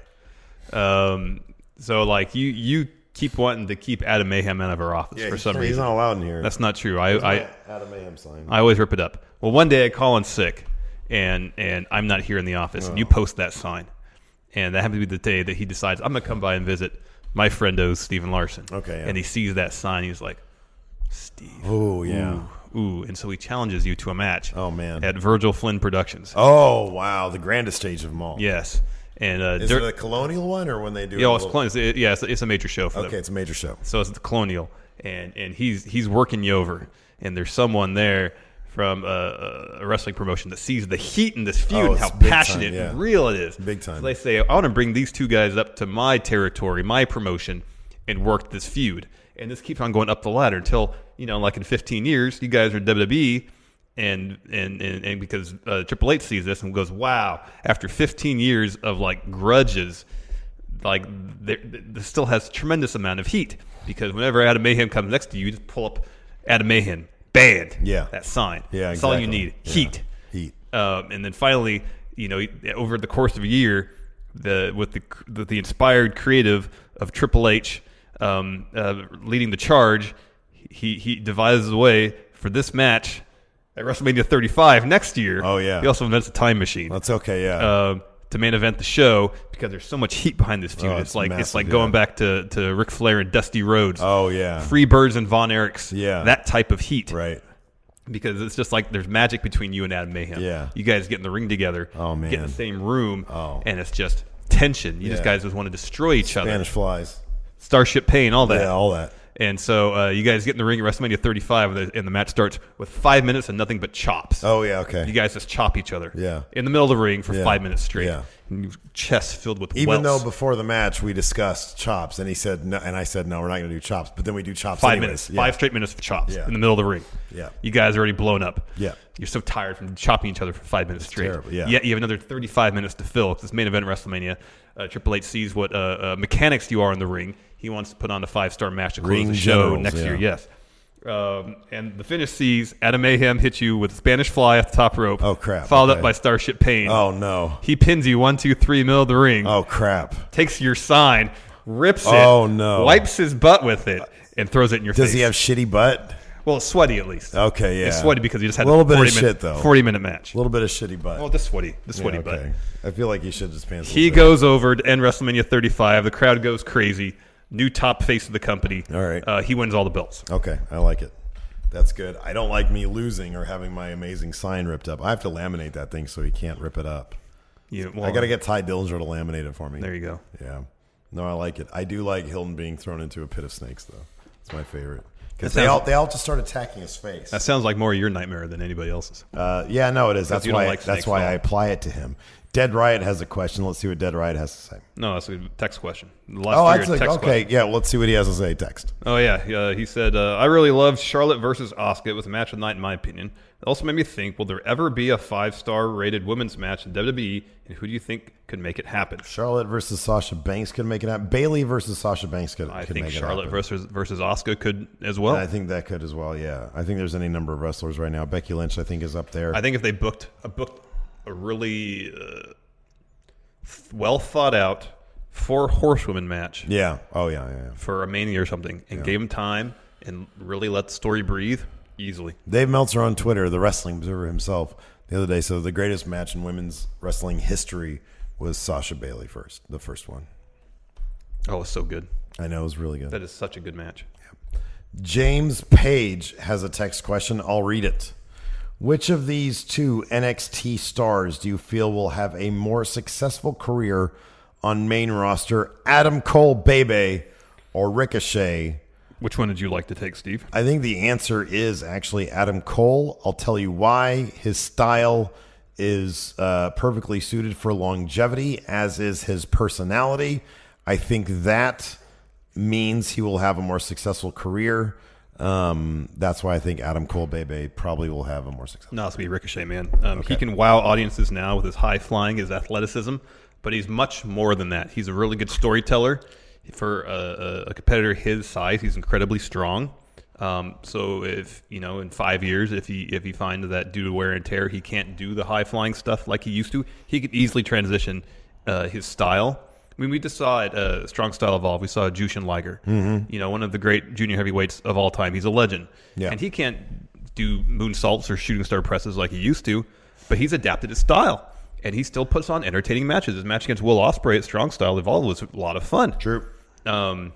Um, so, like, you, you keep wanting to keep Adam Mayhem out of our office Yeah, for he's some not- reason. he's not allowed in here. That's not true. I, Where's I, my Adam Mayhem sign? I always rip it up. Well, one day I call in sick, and and I'm not here in the office, and you Oh. post that sign. And that happened to be the day that he decides, I'm going to come by and visit my friendo, Stephen Larson. Okay, yeah. And he sees that sign. He's like, Steve. Oh, yeah. Ooh, ooh. And so he challenges you to a match. Oh, man. At Virgil Flynn Productions. Oh, wow. The grandest stage of them all. Yes. And uh, Is dur- it a Colonial one or when they do Yeah, a well, it's, little- Colonial. It's- yeah, it's, it's a major show for them. Okay, it's a major show. So it's the Colonial. And and he's he's working you over. And there's someone there from a, a wrestling promotion that sees the heat in this feud Oh, and how it's big passionate time, yeah. and real it is. Big time. So they say, I want to bring these two guys up to my territory, my promotion, and work this feud. And this keeps on going up the ladder until, you know, like in fifteen years, you guys are W W E, and and and, and because uh, Triple H sees this and goes, wow, after fifteen years of like grudges, like there, this still has a tremendous amount of heat, because whenever Adam Mayhem comes next to you, you just pull up Adam Mayhem band. Yeah. That sign. Yeah, That's all you exactly. need. Yeah. Heat. Heat. Um, and then finally, you know, over the course of a year, the with the the, the inspired creative of Triple H um, uh, leading the charge, he he devises a way for this match at WrestleMania thirty-five next year. Oh, yeah. He also invents a time machine. That's okay, yeah. Um, to main event the show, because there's so much heat behind this feud. Oh, it's, it's like it's massive, like yeah. going back to to Ric Flair and Dusty Rhodes. Oh, yeah. Freebirds and Von Erichs. Yeah. That type of heat. Right. Because it's just like there's magic between you and Adam Mayhem. Yeah. You guys get in the ring together. Oh, man. Get in the same room. Oh. And it's just tension. You Yeah. just guys just want to destroy each other. Spanish flies. Starship Pain, all that. Yeah, all that. And so uh, you guys get in the ring at WrestleMania thirty-five, and the, and the match starts with five minutes and nothing but chops. Oh, yeah, okay. You guys just chop each other Yeah. in the middle of the ring for Yeah. five minutes straight. Yeah. And your chest filled with Even welts. though before the match we discussed chops, and he said no, and I said no, we're not going to do chops. But then we do chops. Five anyways. minutes. Yeah. Five straight minutes of chops Yeah. in the middle of the ring. Yeah. You guys are already blown up. Yeah. You're so tired from chopping each other for five minutes straight. terrible, yeah. Yet you have another thirty-five minutes to fill. It's this main event WrestleMania. Uh, Triple H sees what uh, uh, mechanics you are in the ring. He wants to put on a five-star match to close Ring the show generals, next yeah. year. Yes. Um, and the finish sees Adam Mayhem hit you with Spanish Fly off the top rope. Oh, crap. Followed Okay. up by Starship Pain. Oh, no. He pins you one, two, three, middle of the ring. Oh, crap. Takes your sign, rips it. Oh, no. Wipes his butt with it, and throws it in your Does face. he have shitty butt? Well, it's sweaty at least. Okay, yeah. It's sweaty because he just had a little a bit of forty shit minute, though. forty minute match. A little bit of shitty butt. Well, the sweaty, the sweaty yeah, okay. butt. I feel like he should just pants. He goes over to end WrestleMania thirty-five. The crowd goes crazy. New top face of the company. All right. Uh, he wins all the belts. Okay, I like it. That's good. I don't like me losing or having my amazing sign ripped up. I have to laminate that thing so he can't rip it up. Yeah, well, I got to get Ty Dillinger to laminate it for me. There you go. Yeah. No, I like it. I do like Hilton being thrown into a pit of snakes, though. It's my favorite. Because That they sounds- all, they all just start attacking his face. That sounds like more your nightmare than anybody else's. Uh, yeah, no, it is. That's you don't why. like that's snakes why at all. I apply it to him. Dead Riot has a question. Let's see what Dead Riot has to say. No, that's a text question. The last Oh, three are actually, text okay, questions. yeah. Let's see what he has to say. Text. Oh yeah, uh, he said, uh, "I really loved Charlotte versus Asuka. It was a match of the night, in my opinion. It also made me think: will there ever be a five-star rated women's match in W W E? And who do you think could make it happen?" Charlotte versus Sasha Banks could make it happen. Bailey versus Sasha Banks could. I could think make Charlotte it happen. versus versus Asuka could as well. I think that could as well. Yeah, I think there's any number of wrestlers right now. Becky Lynch, I think, is up there. I think if they booked a booked a really uh, well thought out four horsewomen match, Yeah. Oh yeah, yeah. yeah. for a Mania or something, and Yeah. gave them time and really let the story breathe easily. Dave Meltzer on Twitter, the Wrestling Observer himself, the other day said the greatest match in women's wrestling history was Sasha Bailey first, the first one. Oh, it's so good. I know, it was really good. That is such a good match. James Page has a text question. I'll read it. Which of these two N X T stars do you feel will have a more successful career on main roster? Adam Cole, Bebe, or Ricochet? Which one did you like to take, Steve? I think the answer is actually Adam Cole. I'll tell you why. His style is uh, perfectly suited for longevity, as is his personality. I think that means he will have a more successful career. Um, that's why I think Adam Cole, Bebe, probably will have a more successful. No, it's gonna be Ricochet, man. Um, Okay. He can wow audiences now with his high flying, his athleticism, but he's much more than that. He's a really good storyteller. For a, a competitor his size, he's incredibly strong. Um, so if you know, in five years, if he if he finds that due to wear and tear, he can't do the high flying stuff like he used to, he could easily transition uh, his style. I mean, we just saw it, uh, Strong Style Evolve. We saw Jushin Liger, Mhm. you know, one of the great junior heavyweights of all time. He's a legend, Yeah. and he can't do moonsaults or shooting star presses like he used to, but he's adapted his style, and he still puts on entertaining matches. His match against Will Ospreay at Strong Style Evolve was a lot of fun. True. Um,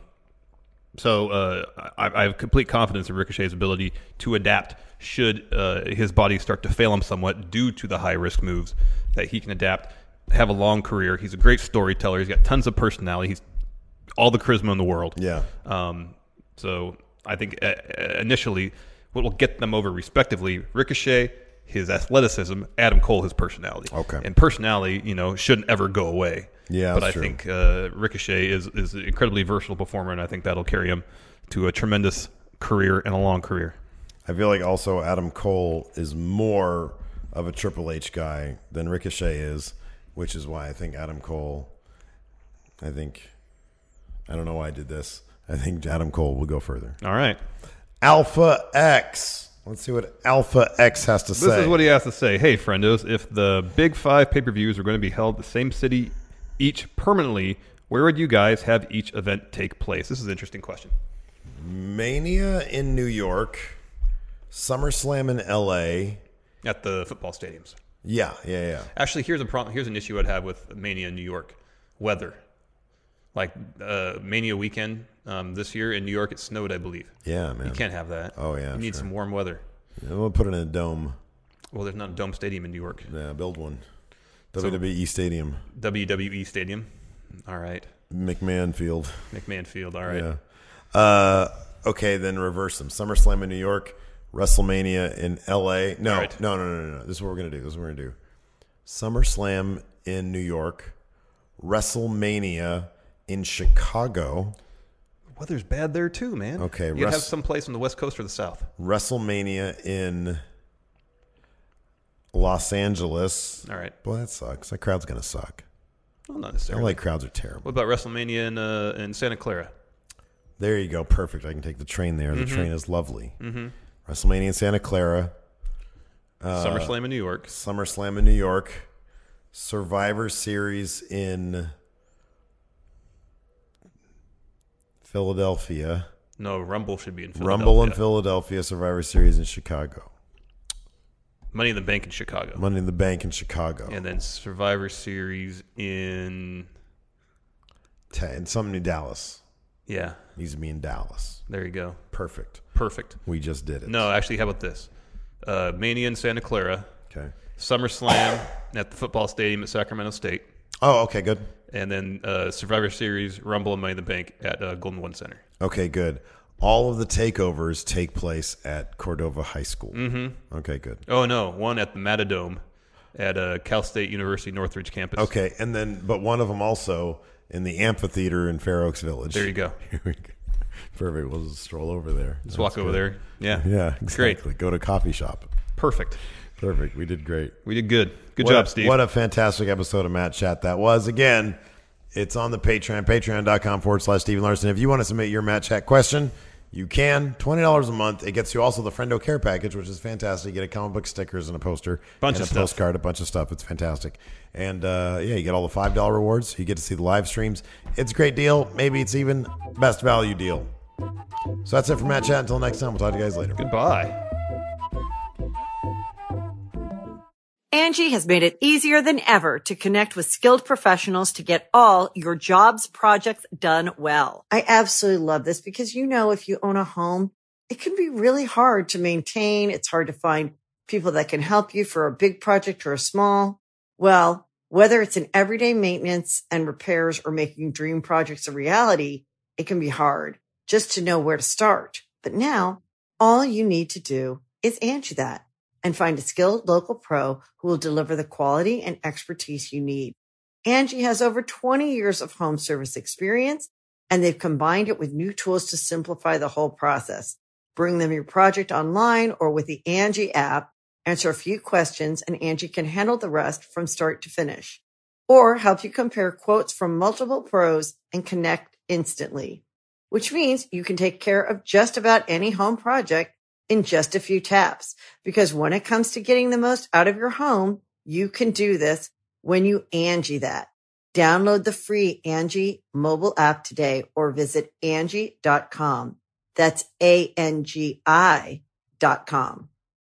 so uh, I, I have complete confidence in Ricochet's ability to adapt should uh, his body start to fail him somewhat due to the high risk moves, that he can adapt, have a long career. He's a great storyteller. He's got tons of personality. He's all the charisma in the world. Yeah. Um, so I think uh, initially what will get them over respectively, Ricochet, his athleticism, Adam Cole, his personality. Okay. And personality, you know, shouldn't ever go away. Yeah, but that's I true. think uh, Ricochet is is an incredibly versatile performer, and I think that'll carry him to a tremendous career and a long career. I feel like also Adam Cole is more of a Triple H guy than Ricochet is, which is why I think Adam Cole, I think, I don't know why I did this. I think Adam Cole will go further. All right. Alpha X. Let's see what Alpha X has to This say. is what he has to say. Hey, friendos, if the big five pay-per-views are going to be held in the same city each permanently, where would you guys have each event take place? This is an interesting question. Mania in New York, SummerSlam in L A. At the football stadiums. Yeah, yeah, yeah. Actually, here's a problem. Here's an issue I'd have with Mania in New York: weather. Like uh, Mania weekend um, this year in New York, it snowed, I believe. Yeah, man. You can't have that. Oh, yeah, You need sure. some warm weather. Yeah, we'll put it in a dome. Well, there's not a dome stadium in New York. Yeah, build one. So- W W E Stadium. W W E Stadium. All right. McMahon Field. McMahon Field. All right. Yeah. Uh, Okay, then reverse them. SummerSlam in New York, WrestleMania in L A. No, right. no, no, no, no, no. This is what we're going to do. This is what we're going to do. SummerSlam in New York, WrestleMania in Chicago. Weather's bad there too, man. Okay. You'd Res- have some place on the West Coast or the South. WrestleMania in Los Angeles. All right. Boy, that sucks. That crowd's going to suck. Well, not necessarily. L A crowds are terrible. What about WrestleMania in, uh, in Santa Clara? There you go. Perfect. I can take the train there. The Mhm. train is lovely. Mhm. WrestleMania in Santa Clara. Uh, SummerSlam in New York. SummerSlam in New York. Survivor Series in Philadelphia. No, Rumble should be in Philadelphia. Rumble in Philadelphia. Survivor Series in Chicago. Money in the Bank in Chicago. Money in the Bank in Chicago. And then Survivor Series in... Ta- and something in Dallas. Yeah. Needs to be in Dallas. There you go. Perfect. Perfect. We just did it. No, actually, how about this? Uh, Mania in Santa Clara. Okay. SummerSlam at the football stadium at Sacramento State. Oh, okay, good. And then uh, Survivor Series, Rumble and Money in the Bank at uh, Golden One Center. Okay, good. All of the takeovers take place at Cordova High School. Mm-hmm. Okay, good. Oh, no. One at the Matadome at uh, Cal State University Northridge campus. Okay, and then, but one of them also in the amphitheater in Fair Oaks Village. There you go. Here we go. Perfect. We'll just stroll over there. Just walk over there. Yeah. Yeah, exactly. Great. Go to a coffee shop. Perfect. Perfect. We did great. We did good. Good what job, a, Steve. What a fantastic episode of Matt Chat that was. Again, it's on the Patreon, patreon.com forward slash Steven Larson. If you want to submit your Matt Chat question, you can. twenty dollars a month. It gets you also the Friendo Care Package, which is fantastic. You get a comic book stickers and a poster. Bunch and of a stuff. postcard, a bunch of stuff. It's fantastic. And, uh, yeah, you get all the five dollars rewards. You get to see the live streams. It's a great deal. Maybe it's even best value deal. So that's it for Matt Chat. Until next time, we'll talk to you guys later. Goodbye. Angie has made it easier than ever to connect with skilled professionals to get all your jobs projects done well. I absolutely love this because, you know, if you own a home, it can be really hard to maintain. It's hard to find people that can help you for a big project or a small. Well, whether it's in everyday maintenance and repairs or making dream projects a reality, it can be hard just to know where to start. But now all you need to do is Angie that and find a skilled local pro who will deliver the quality and expertise you need. Angie has over twenty years of home service experience, and they've combined it with new tools to simplify the whole process. Bring them your project online or with the Angie app, answer a few questions, and Angie can handle the rest from start to finish. Or help you compare quotes from multiple pros and connect instantly, which means you can take care of just about any home project in just a few taps. Because when it comes to getting the most out of your home, you can do this when you Angie that. Download the free Angie mobile app today or visit Angie dot com. That's A N G I dot com.